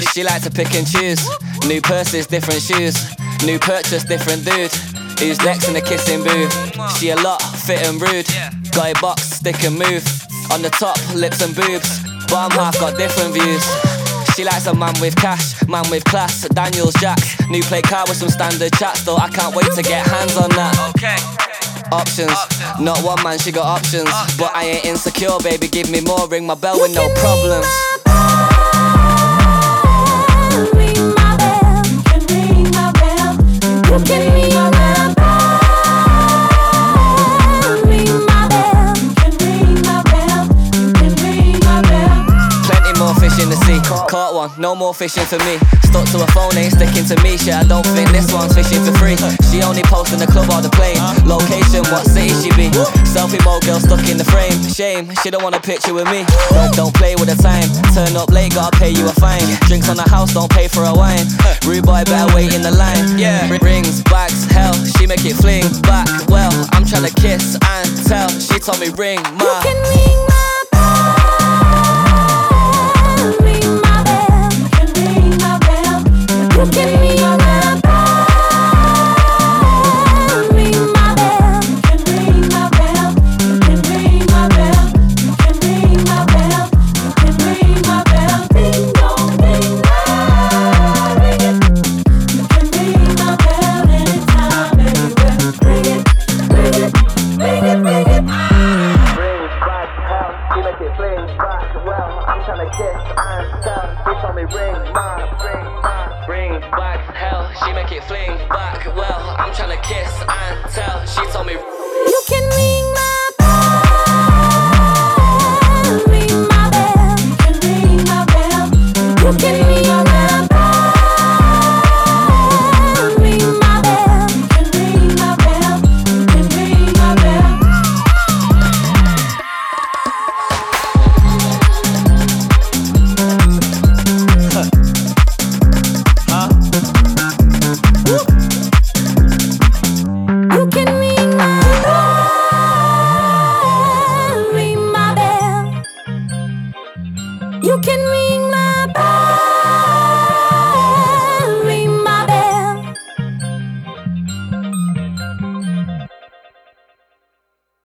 She likes to pick and choose. New purses, different shoes. New purchase, different dude. Who's next in the kissing booth? She a lot, fit and rude. Got a box, stick and move. On the top, lips and boobs. Bottom half got different views. She likes a man with cash, man with class. Daniels, Jacks, new plate car with some standard chats. Though I can't wait to get hands on that. Options, not one man, she got options. But I ain't insecure, baby, give me more. Ring my bell with no problems. Ring my bell, you can ring my bell. You can ring my bell. Ring my bell, you can ring my bell. You can ring my bell. Plenty more fish in the sea. Caught one, no more fishing for me. Stuck to a phone, ain't sticking to me. Shit, I don't think this one's fishing for free. She only posts in the club or the plane. Location, what city she be? Selfie mode girl stuck in the frame. Shame, she don't want a picture with me. Don't play with the time. Turn up late, gotta pay you a fine. Drinks on the house, don't pay for a wine. Rude boy, better wait in the line. Yeah, rings, bags, hell, she make it fling back. Well, I'm tryna kiss and tell. She told me ring my. You can ring my bell. Ring my bell. You can ring my bell. You can ring my bell. Ring my bell. You can ring my bell. You can ring my bell. You can ring my bell. You can ring my bell. Ding dong, ding dong, ring it. You can ring my bell anytime, anywhere. Ring it, ring it, ring it, ring it. Rings back, hell, she make it fling back. Well, I'm tryna kiss and tell. She told me ring back, hell, she make it fling back. Well, I'm tryna kiss and tell. She told me You can ring